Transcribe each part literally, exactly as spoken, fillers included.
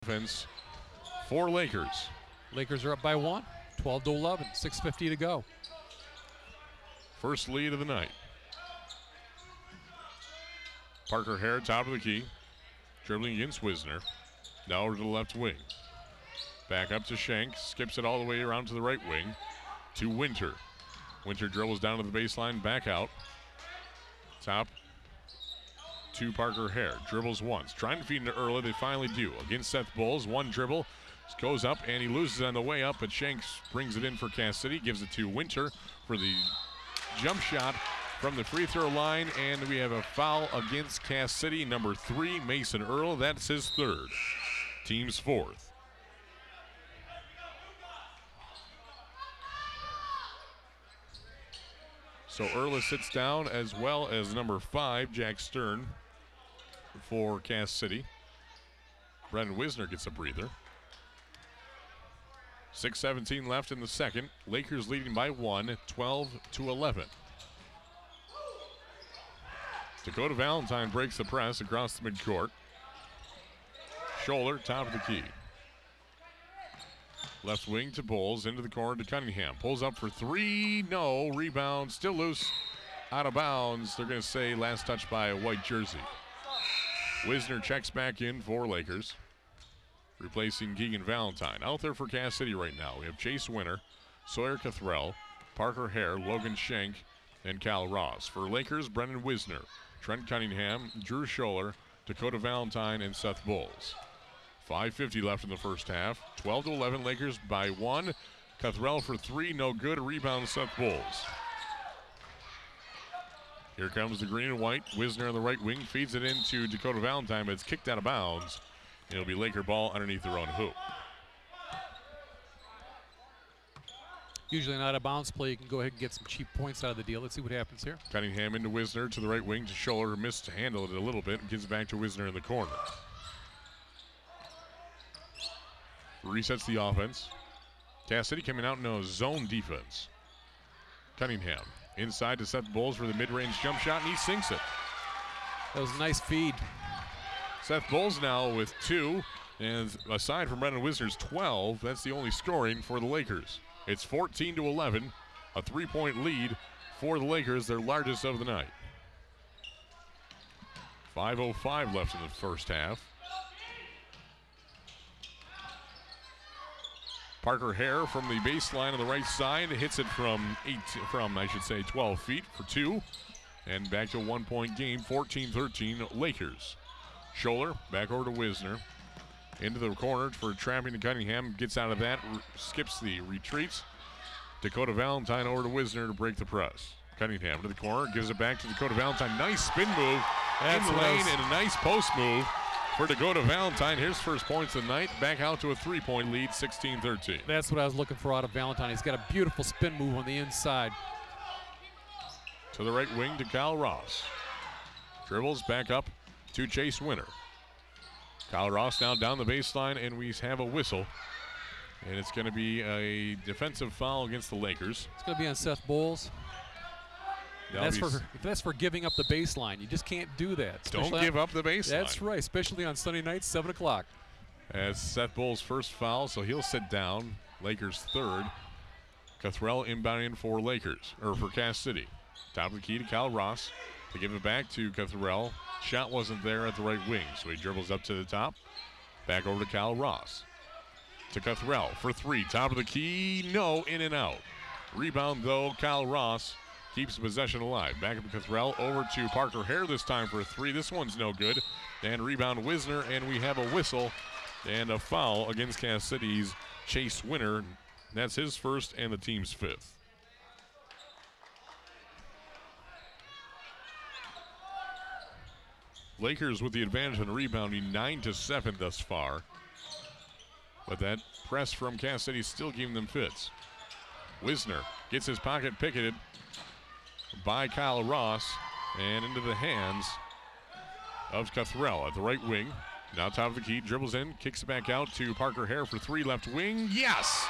Offense for Lakers. Lakers are up by one, twelve to eleven, six fifty to go. First lead of the night. Parker Hare, top of the key. Dribbling against Wisner. Now over to the left wing. Back up to Shank. Skips it all the way around to the right wing. To Winter. Winter dribbles down to the baseline. Back out. Top to Parker Hare. Dribbles once. Trying to feed into Erla. They finally do. Against Seth Bowles. One dribble. Goes up and he loses on the way up. But Shanks brings it in for Cass City. Gives it to Winter for the jump shot from the free throw line. And we have a foul against Cass City. Number three, Mason Earl. That's his third. Team's fourth. So Erla sits down, as well as number five, Jack Stern, for Cass City. Brendan Wisner gets a breather. six seventeen left in the second. Lakers leading by one, twelve to eleven. Dakota Valentine breaks the press across the midcourt. Scholler, top of the key. Left wing to Bowles, into the corner to Cunningham. Pulls up for three, no. Rebound, still loose, out of bounds. They're going to say last touch by a white jersey. Wisner checks back in for Lakers, replacing Keegan Valentine. Out there for Cass City right now, we have Chase Winter, Sawyer Cathrell, Parker Hare, Logan Shank, and Cal Ross. For Lakers, Brendan Wisner, Trent Cunningham, Drew Scholler, Dakota Valentine, and Seth Bowles. five fifty left in the first half. twelve to eleven, Lakers by one. Cathrell for three, no good. Rebound, Seth Bowles. Here comes the green and white. Wisner on the right wing feeds it into Dakota Valentine, but it's kicked out of bounds. It'll be Laker ball underneath their own hoop. Usually not a bounce play. You can go ahead and get some cheap points out of the deal. Let's see what happens here. Cunningham into Wisner to the right wing to Scholler, who missed to handle it a little bit, and gives it back to Wisner in the corner. Resets the offense. Cass City coming out in a zone defense. Cunningham inside to Seth Bowles for the mid-range jump shot, and he sinks it. That was a nice feed. Seth Bowles now with two, and aside from Brendan Wisner's twelve, that's the only scoring for the Lakers. It's fourteen to eleven, a three-point lead for the Lakers, their largest of the night. five oh five left in the first half. Parker Hare from the baseline on the right side hits it from eight, from I should say twelve feet for two, and back to a one-point game, fourteen thirteen Lakers. Scholler back over to Wisner, into the corner for trapping to Cunningham, gets out of that, r- skips the retreats. Dakota Valentine over to Wisner to break the press. Cunningham to the corner, gives it back to Dakota Valentine. Nice spin move That's in the lane, nice. and a nice post move for Dakota Valentine. Here's first points of the night. Back out to a three-point lead, sixteen thirteen. That's what I was looking for out of Valentine. He's got a beautiful spin move on the inside. To the right wing to Kyle Ross. Dribbles back up to Chase Winter. Kyle Ross now down the baseline, and we have a whistle. And it's going to be a defensive foul against the Lakers. It's going to be on Seth Bowles. That'll That's be for s- that's for giving up the baseline. You just can't do that. Don't especially give on- up the baseline. That's right, especially on Sunday nights, seven o'clock. As Seth Bowles' first foul, so he'll sit down. Lakers third. Cathrell inbounding for Lakers, or for Cass City. Top of the key to Kyle Ross. To give it back to Cathrell. Shot wasn't there at the right wing, so he dribbles up to the top. Back over to Kyle Ross. To Cathrell for three. Top of the key. No, in and out. Rebound, though, Kyle Ross keeps possession alive. Back up to Cathrell. Over to Parker Hare this time for a three. This one's no good. And rebound Wisner, and we have a whistle and a foul against Cass City's Chase Winter. That's his first and the team's fifth. Lakers with the advantage on rebounding, nine to seven thus far. But that press from Cass City still giving them fits. Wisner gets his pocket picketed by Kyle Ross and into the hands of Cathrell at the right wing. Now top of the key, dribbles in, kicks it back out to Parker Hare for three, left wing. Yes!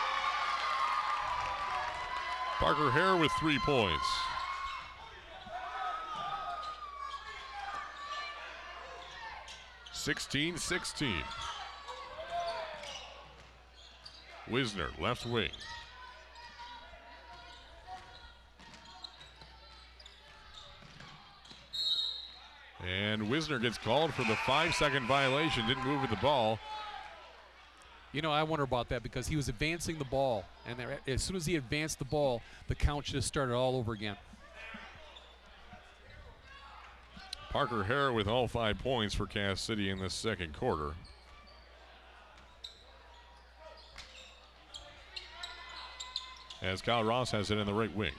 Parker Hare with three points. sixteen sixteen. Wisner, left wing. And Wisner gets called for the five-second violation. Didn't move with the ball. You know, I wonder about that because he was advancing the ball, and there, as soon as he advanced the ball, the count should have started all over again. Parker Hare with all five points for Cass City in this second quarter. As Kyle Ross has it in the right wing.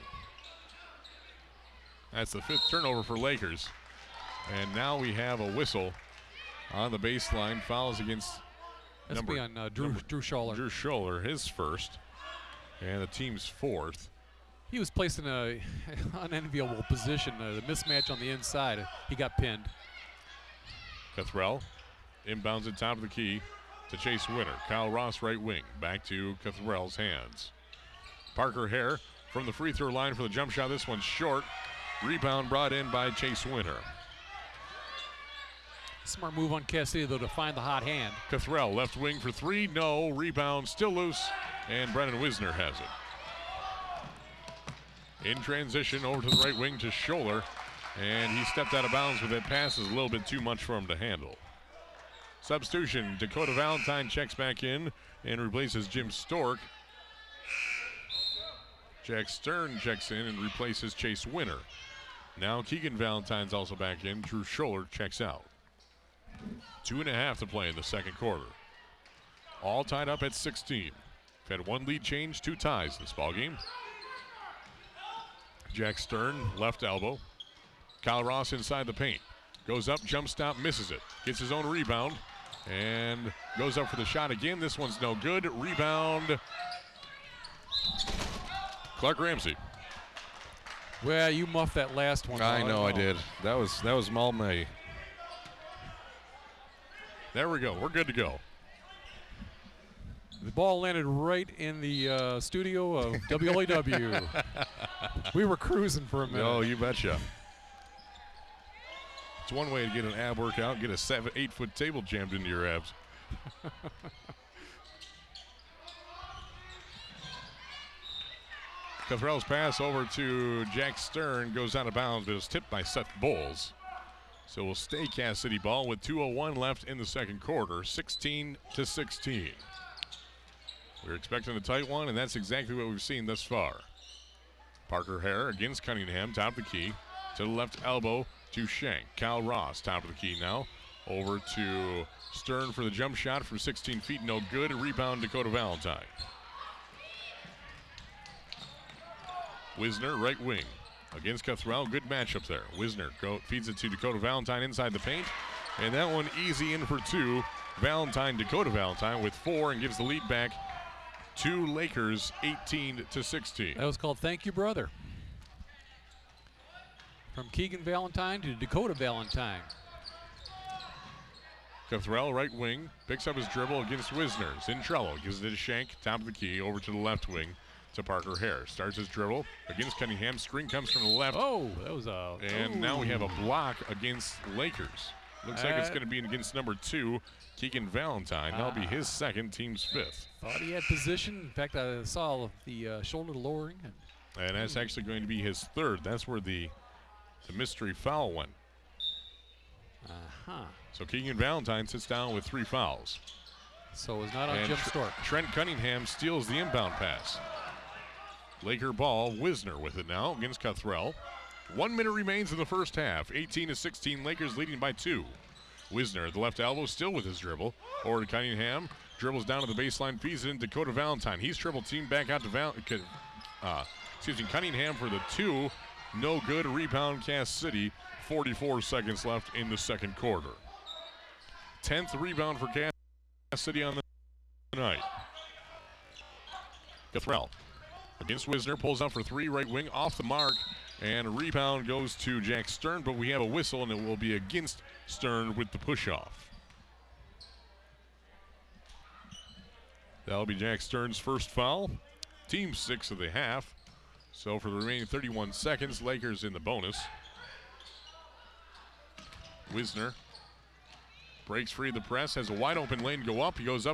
That's the fifth turnover for Lakers. And now we have a whistle on the baseline. Fouls against That's number, be on uh, Drew, number, Drew Scholler. Drew Scholler, his first, and the team's fourth. He was placed in a unenviable position. Uh, the mismatch on the inside, he got pinned. Cothrell inbounds at top of the key to Chase Winter. Kyle Ross, right wing, back to Cothrell's hands. Parker Hare from the free throw line for the jump shot. This one's short. Rebound brought in by Chase Winter. Smart move on Cass City, though, to find the hot hand. Cothrell, left wing for three. No. Rebound still loose, and Brennan Wisner has it. In transition, over to the right wing to Scholler, and he stepped out of bounds with that pass. Is a little bit too much for him to handle. Substitution, Dakota Valentine checks back in and replaces Jim Stork. Jack Stern checks in and replaces Chase Winter. Now Keegan Valentine's also back in. Drew Scholler checks out. Two and a half to play in the second quarter. All tied up at sixteen. We've had one lead change, two ties this ballgame. Jack Stern, left elbow. Kyle Ross inside the paint. Goes up, jump stop, misses it. Gets his own rebound and goes up for the shot again. This one's no good. Rebound, Clark Ramsey. Well, you muffed that last one. I know I did. That was that was Malmay. There we go. We're good to go. The ball landed right in the uh, studio of W L A W. We were cruising for a minute. Oh, you betcha. It's one way to get an ab workout, get a seven, eight foot table jammed into your abs. Cothrell's pass over to Jack Stern goes out of bounds, but it was tipped by Seth Bowles. So we'll stay Cass City ball with two oh one left in the second quarter, sixteen to sixteen. We're expecting a tight one, and that's exactly what we've seen thus far. Parker Hare against Cunningham, top of the key. To the left elbow to Shank. Kyle Ross, top of the key now. Over to Stern for the jump shot from sixteen feet, no good. Rebound, Dakota Valentine. Wisner, right wing. Against Cothrell, good matchup there. Wisner go, feeds it to Dakota Valentine inside the paint. And that one easy in for two. Valentine, Dakota Valentine with four and gives the lead back to Lakers, eighteen to sixteen. That was called Thank You, Brother. From Keegan Valentine to Dakota Valentine. Cothrell, right wing, picks up his dribble against Wisner. Is in trouble, gives it to Shank, top of the key, over to the left wing to Parker Hare. Starts his dribble against Cunningham. Screen comes from the left. Oh, that was a... And ooh. now we have a block against Lakers. Looks like it's Uh, going to be against number two, Keegan Valentine. That'll be his second, team's fifth. Thought he had position. In fact, I saw the uh, shoulder lowering. And And that's actually going to be his third. That's where the, the mystery foul went. uh-huh. So Keegan Valentine sits down with three fouls. So it was not on And Jim Tr- Stork. Trent Cunningham steals the inbound pass. Laker ball, Wisner with it now against Cothrell. One minute remains in the first half. eighteen to sixteen, Lakers leading by two. Wisner at the left elbow, still with his dribble. Over to Cunningham, dribbles down to the baseline, feeds it in Dakota Valentine. He's triple team back out to Val- uh, excuse me, Cunningham for the two. No good, rebound Cass City. forty-four seconds left in the second quarter. tenth rebound for Cass City on the night. Cothrell against Wisner, pulls out for three, right wing, off the mark, and a rebound goes to Jack Stern, but we have a whistle, and it will be against Stern with the push-off. That'll be Jack Stern's first foul. Team six of the half. So for the remaining thirty-one seconds, Lakers in the bonus. Wisner breaks free of the press, has a wide open lane go up. He goes up.